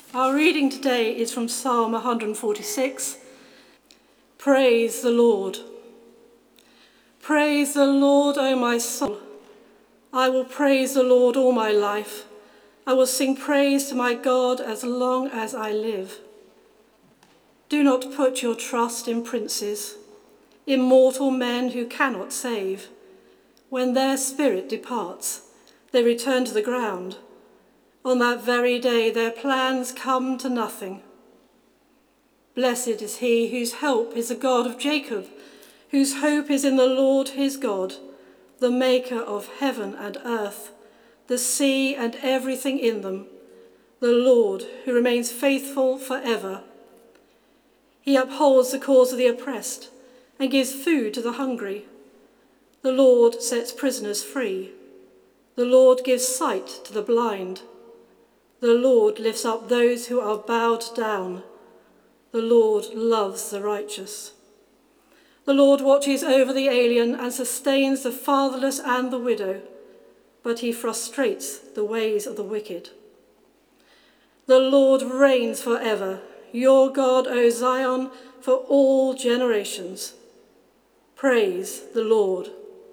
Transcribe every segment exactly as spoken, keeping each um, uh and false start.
Our reading today is from Psalm one hundred forty-six. Praise the Lord. Praise the Lord, O my soul. I will praise the Lord all my life. I will sing praise to my God as long as I live. Do not put your trust in princes, in mortal men who cannot save. When their spirit departs, they return to the ground. On that very day, their plans come to nothing. Blessed is he whose help is the God of Jacob, whose hope is in the Lord his God, the maker of heaven and earth, the sea and everything in them, the Lord who remains faithful forever. He upholds the cause of the oppressed and gives food to the hungry. The Lord sets prisoners free. The Lord gives sight to the blind. The Lord lifts up those who are bowed down. The Lord loves the righteous. The Lord watches over the alien and sustains the fatherless and the widow, but he frustrates the ways of the wicked. The Lord reigns forever, your God, O Zion, for all generations. Praise the Lord.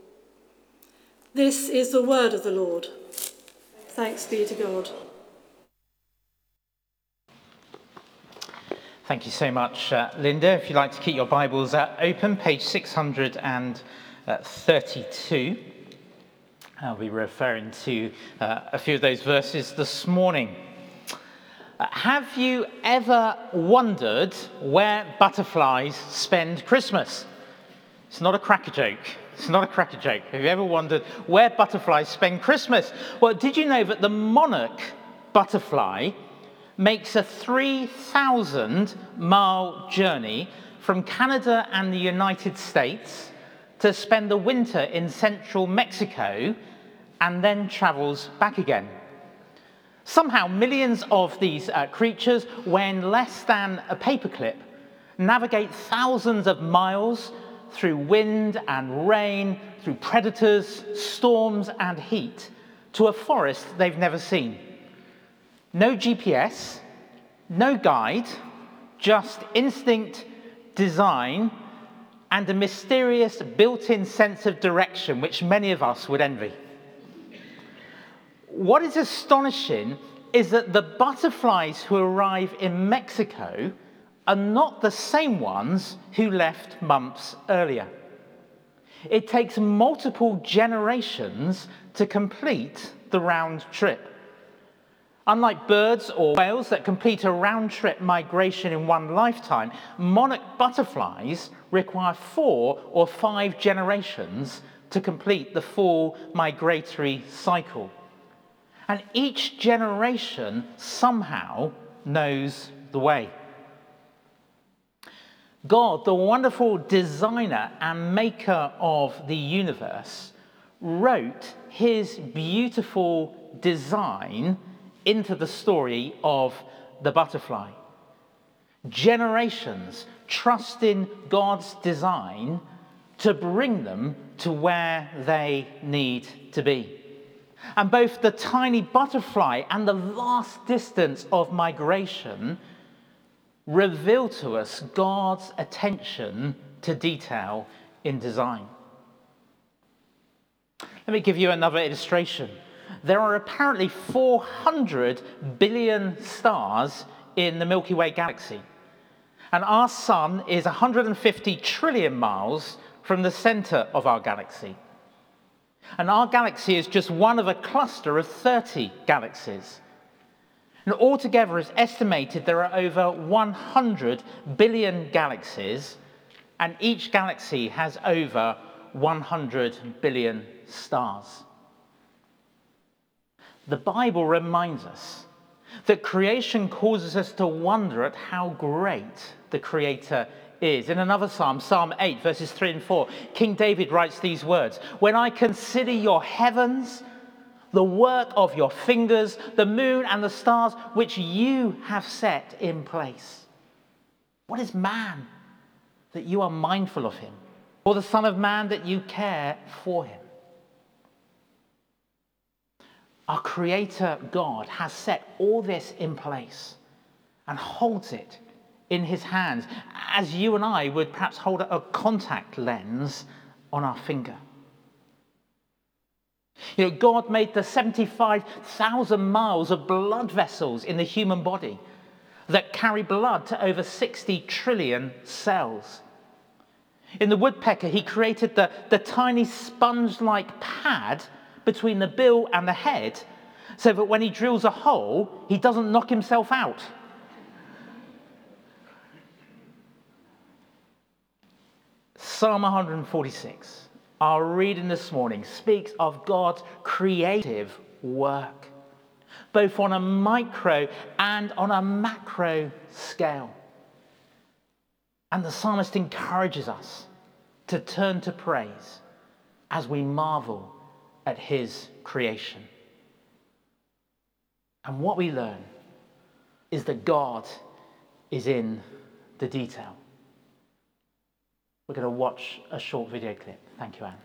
This is the word of the Lord. Thanks be to God. Thank you so much, uh, Linda. If you'd like to keep your Bibles uh, open, page six hundred thirty-two. I'll be referring to uh, a few of those verses this morning. Uh, have you ever wondered where butterflies spend Christmas? It's not a cracker joke. It's not a cracker joke. Have you ever wondered where butterflies spend Christmas? Well, did you know that the monarch butterfly makes a three thousand mile journey from Canada and the United States to spend the winter in central Mexico and then travels back again? Somehow, millions of these uh, creatures, when less than a paperclip, navigate thousands of miles through wind and rain, through predators, storms and heat, to a forest they've never seen. No G P S, no guide, just instinct, design, and a mysterious built-in sense of direction which many of us would envy. What is astonishing is that the butterflies who arrive in Mexico are not the same ones who left months earlier. It takes multiple generations to complete the round trip. Unlike birds or whales that complete a round-trip migration in one lifetime, monarch butterflies require four or five generations to complete the full migratory cycle. And each generation somehow knows the way. God, the wonderful designer and maker of the universe, wrote his beautiful design into the story of the butterfly. Generations trust in God's design to bring them to where they need to be. And both the tiny butterfly and the vast distance of migration reveal to us God's attention to detail in design. Let me give you another illustration. There are apparently four hundred billion stars in the Milky Way galaxy. And our sun is one hundred fifty trillion miles from the center of our galaxy. And our galaxy is just one of a cluster of thirty galaxies. And altogether, it's estimated there are over one hundred billion galaxies, and each galaxy has over one hundred billion stars. The Bible reminds us that creation causes us to wonder at how great the Creator is. In another psalm, Psalm eight, verses three and four, King David writes these words: "When I consider your heavens, the work of your fingers, the moon and the stars which you have set in place. What is man that you are mindful of him, or the Son of Man that you care for him?" Our Creator God has set all this in place and holds it in his hands, as you and I would perhaps hold a contact lens on our finger. You know, God made the seventy-five thousand miles of blood vessels in the human body that carry blood to over sixty trillion cells. In the woodpecker, he created the, the tiny sponge-like pad between the bill and the head so that when he drills a hole, he doesn't knock himself out. Psalm one forty-six, our reading this morning, speaks of God's creative work, both on a micro and on a macro scale. And the psalmist encourages us to turn to praise as we marvel at his creation. And what we learn is that God is in the detail. We're going to watch a short video clip. Thank you, Anne.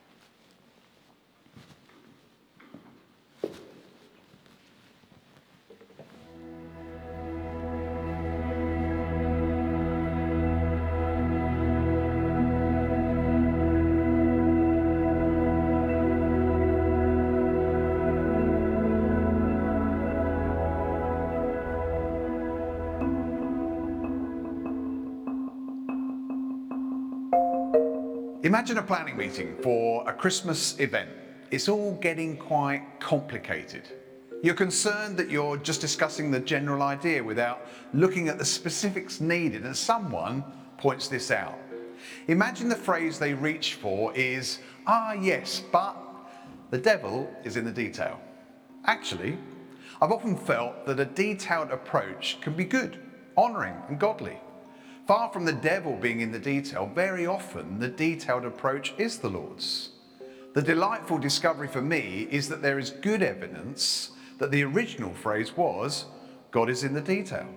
Imagine a planning meeting for a Christmas event. It's all getting quite complicated. You're concerned that you're just discussing the general idea without looking at the specifics needed, and someone points this out. Imagine the phrase they reach for is, ah yes, but the devil is in the detail. Actually, I've often felt that a detailed approach can be good, honouring and godly. Far from the devil being in the detail, very often the detailed approach is the Lord's. The delightful discovery for me is that there is good evidence that the original phrase was, God is in the detail.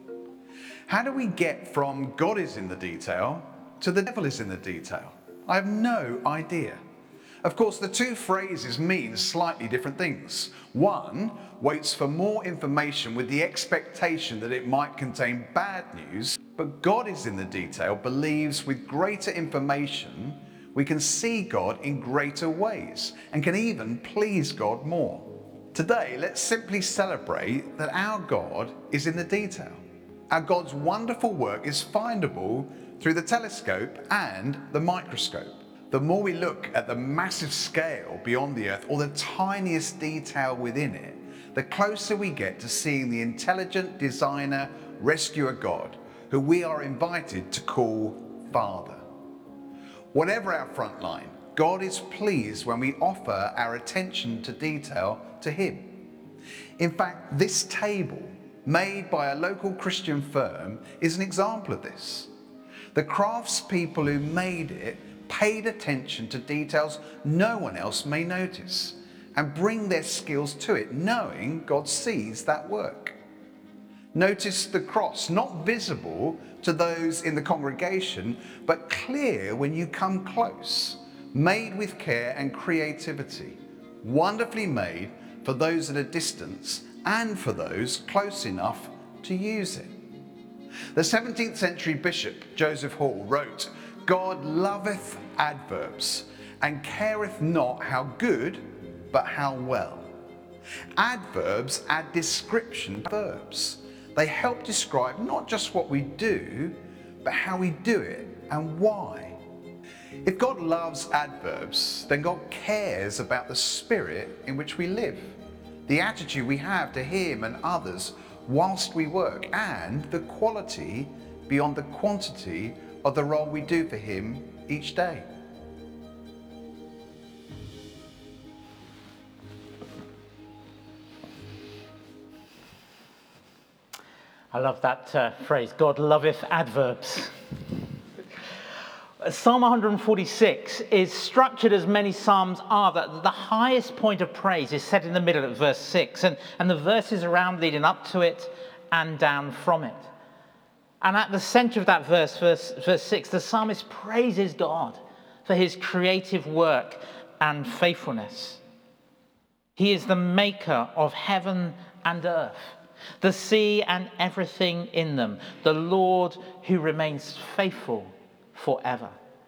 How do we get from God is in the detail to the devil is in the detail? I have no idea. Of course, the two phrases mean slightly different things. One waits for more information with the expectation that it might contain bad news, but God is in the detail believes with greater information we can see God in greater ways and can even please God more. Today, let's simply celebrate that our God is in the detail. Our God's wonderful work is findable through the telescope and the microscope. The more we look at the massive scale beyond the earth or the tiniest detail within it, the closer we get to seeing the intelligent designer, rescuer God, who we are invited to call Father. Whatever our front line, God is pleased when we offer our attention to detail to him. In fact, this table, made by a local Christian firm, is an example of this. The craftspeople who made it paid attention to details no one else may notice and bring their skills to it, knowing God sees that work. Notice the cross, not visible to those in the congregation, but clear when you come close, made with care and creativity, wonderfully made for those at a distance and for those close enough to use it. The seventeenth century bishop Joseph Hall wrote, God loveth adverbs, and careth not how good, but how well. Adverbs add description to verbs. They help describe not just what we do, but how we do it and why. If God loves adverbs, then God cares about the spirit in which we live, the attitude we have to him and others whilst we work, and the quality beyond the quantity of the role we do for him each day. I love that uh, phrase, God loveth adverbs. Psalm one forty-six is structured as many psalms are, that the highest point of praise is set in the middle at verse six, and, and the verses around leading up to it and down from it. And at the center of that verse, verse, verse six, the psalmist praises God for his creative work and faithfulness. He is the maker of heaven and earth. the sea and everything in them, the Lord who remains faithful forever.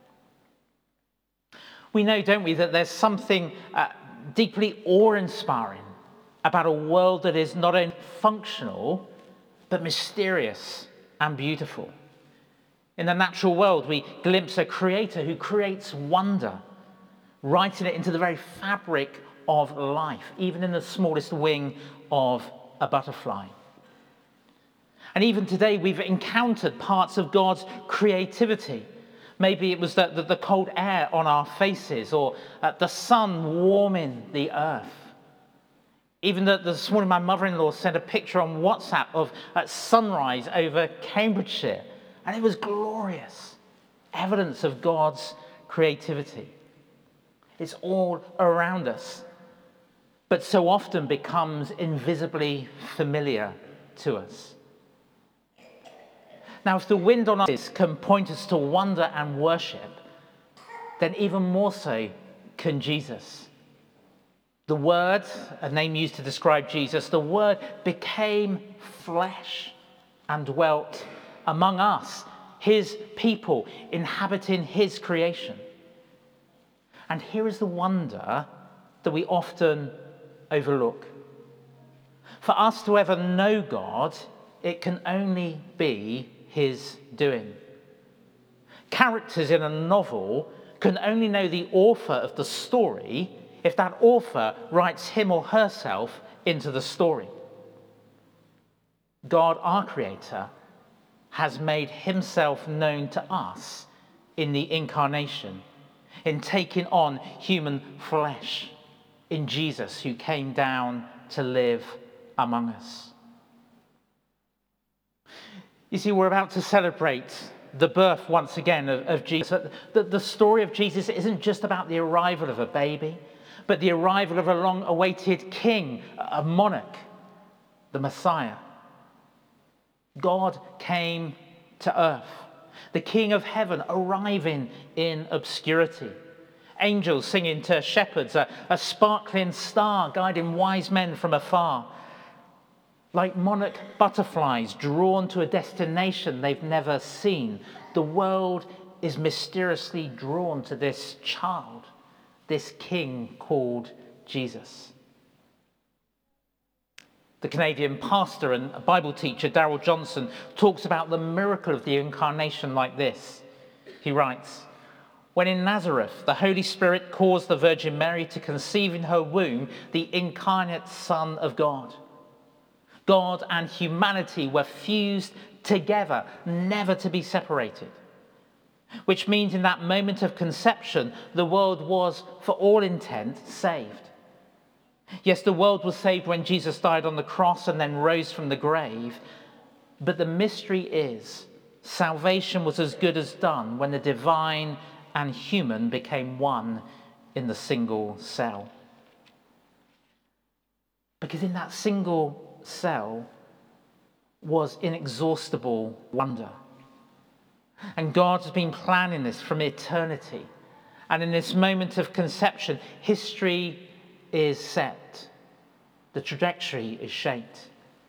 We know, don't we, that there's something uh, deeply awe-inspiring about a world that is not only functional, but mysterious and beautiful. In the natural world, we glimpse a creator who creates wonder, writing it into the very fabric of life, even in the smallest wing of a butterfly. And even today, we've encountered parts of God's creativity. Maybe it was the, the, the cold air on our faces, or uh, the sun warming the earth. Even the, this morning, my mother-in-law sent a picture on WhatsApp of uh, sunrise over Cambridgeshire, and it was glorious. Evidence of God's creativity. It's all around us, but so often becomes invisibly familiar to us. Now, if the wind on us can point us to wonder and worship, then even more so can Jesus. The Word, a name used to describe Jesus, the Word became flesh and dwelt among us, his people, inhabiting his creation. And here is the wonder that we often overlook. For us to ever know God, it can only be his doing. Characters in a novel can only know the author of the story if that author writes him or herself into the story. God, our Creator, has made himself known to us in the incarnation, in taking on human flesh, in Jesus, who came down to live among us. You see, we're about to celebrate the birth once again of, of Jesus. The, the story of Jesus isn't just about the arrival of a baby, but the arrival of a long-awaited king, a monarch, the Messiah. God came to earth, the King of heaven arriving in obscurity. Angels singing to shepherds, a, a sparkling star guiding wise men from afar. Like monarch butterflies drawn to a destination they've never seen, the world is mysteriously drawn to this child, this king called Jesus. The Canadian pastor and Bible teacher Darrell Johnson talks about the miracle of the incarnation like this. He writes, "When in Nazareth, the Holy Spirit caused the Virgin Mary to conceive in her womb the incarnate Son of God. God and humanity were fused together, never to be separated. Which means in that moment of conception, the world was, for all intent, saved. Yes, the world was saved when Jesus died on the cross and then rose from the grave. But the mystery is, salvation was as good as done when the divine and human became one in the single cell. Because in that single cell was inexhaustible wonder. And God has been planning this from eternity. And in this moment of conception, history is set. The trajectory is shaped.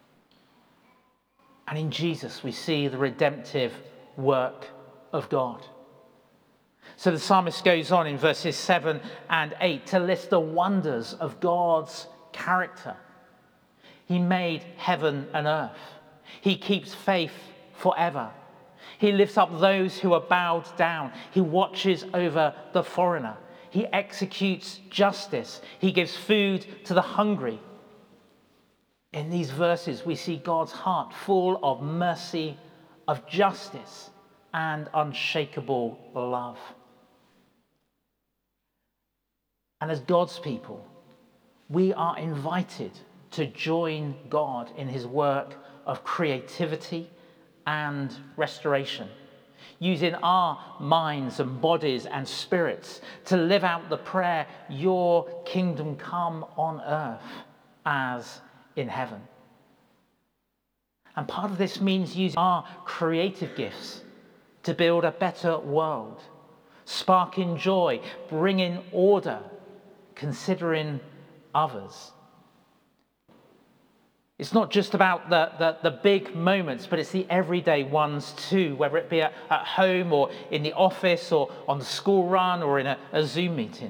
And in Jesus, we see the redemptive work of God. So the psalmist goes on in verses seven and eight to list the wonders of God's character. He made heaven and earth. He keeps faith forever. He lifts up those who are bowed down. He watches over the foreigner. He executes justice. He gives food to the hungry. In these verses, we see God's heart full of mercy, of justice, and unshakable love. And as God's people, we are invited to join God in his work of creativity and restoration, using our minds and bodies and spirits to live out the prayer, your kingdom come on earth as in heaven. And part of this means using our creative gifts to build a better world, sparking joy, bringing order, considering others. It's not just about the, the, the big moments, but it's the everyday ones too, whether it be at, at home or in the office or on the school run or in a, a Zoom meeting.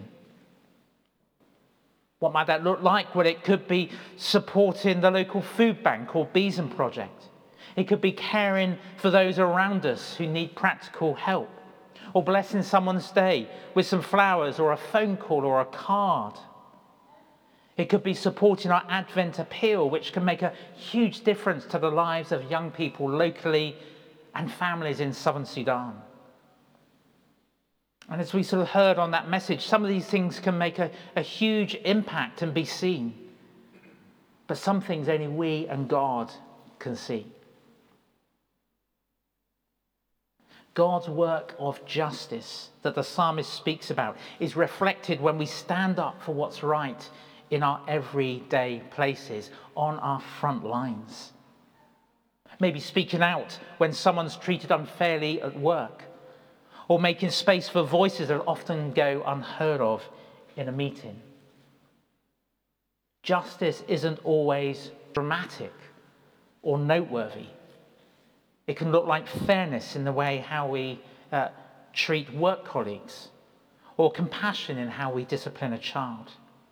What might that look like? Well, it could be supporting the local food bank or Besom Project. It could be caring for those around us who need practical help, or blessing someone's day with some flowers or a phone call or a card. It could be supporting our Advent appeal, which can make a huge difference to the lives of young people locally and families in southern Sudan. And as we sort of heard on that message, some of these things can make a, a huge impact and be seen. But some things only we and God can see. God's work of justice that the psalmist speaks about is reflected when we stand up for what's right in our everyday places, on our front lines. Maybe speaking out when someone's treated unfairly at work, or making space for voices that often go unheard of in a meeting. Justice isn't always dramatic or noteworthy. It can look like fairness in the way how we uh, treat work colleagues, or compassion in how we discipline a child.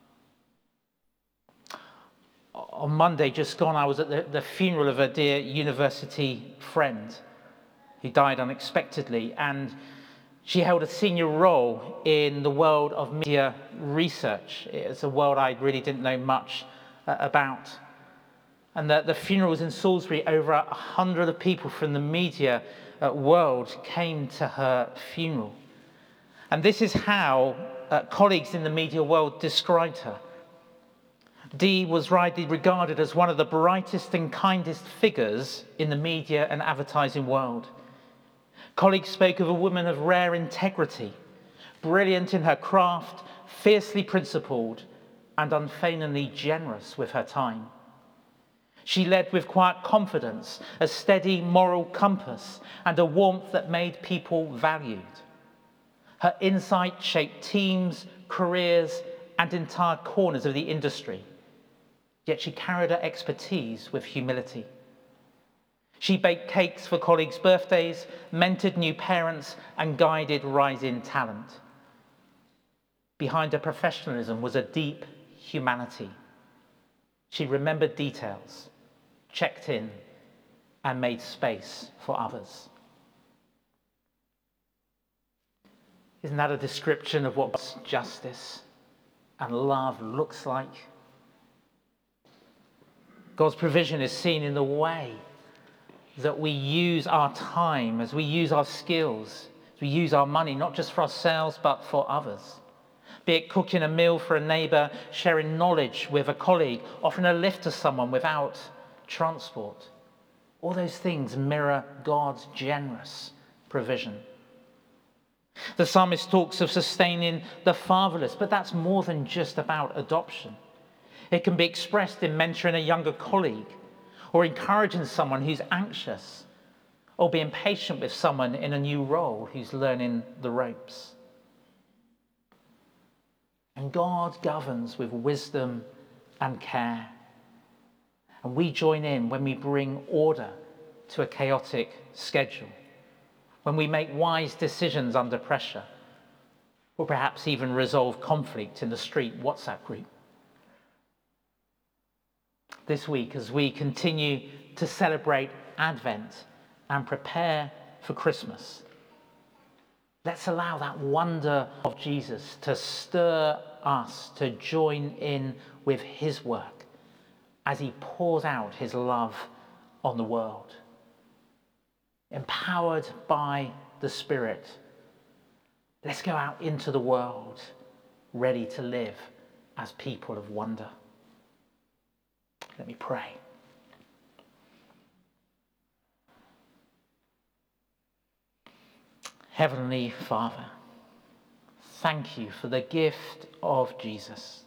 On Monday just gone, I was at the, the funeral of a dear university friend who died unexpectedly, and she held a senior role in the world of media research. It's a world I really didn't know much uh, about. And the, the funeral was in Salisbury. Over a hundred of people from the media uh, world came to her funeral. And this is how uh, colleagues in the media world described her. Dee was rightly regarded as one of the brightest and kindest figures in the media and advertising world. Colleagues spoke of a woman of rare integrity, brilliant in her craft, fiercely principled, and unfeignedly generous with her time. She led with quiet confidence, a steady moral compass, and a warmth that made people valued. Her insight shaped teams, careers, and entire corners of the industry. Yet she carried her expertise with humility. She baked cakes for colleagues' birthdays, mentored new parents, and guided rising talent. Behind her professionalism was a deep humanity. She remembered details, checked in, and made space for others. Isn't that a description of what God's justice and love looks like? God's provision is seen in the way that we use our time, as we use our skills, as we use our money, not just for ourselves, but for others. Be it cooking a meal for a neighbour, sharing knowledge with a colleague, offering a lift to someone without transport. All those things mirror God's generous provision. The psalmist talks of sustaining the fatherless, but that's more than just about adoption. It can be expressed in mentoring a younger colleague, or encouraging someone who's anxious, or being patient with someone in a new role who's learning the ropes. And God governs with wisdom and care. And we join in when we bring order to a chaotic schedule, when we make wise decisions under pressure, or perhaps even resolve conflict in the street WhatsApp group. This week, as we continue to celebrate Advent and prepare for Christmas, let's allow that wonder of Jesus to stir us to join in with his work as he pours out his love on the world. Empowered by the Spirit, let's go out into the world ready to live as people of wonder. Let me pray. Heavenly Father, thank you for the gift of Jesus.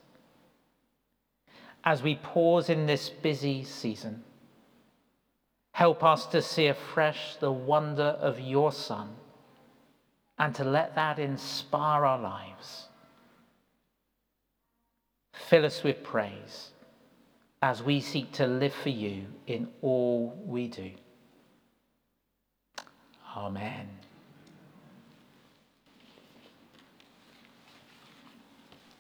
As we pause in this busy season, help us to see afresh the wonder of your Son and to let that inspire our lives. Fill us with praise as we seek to live for you in all we do. Amen.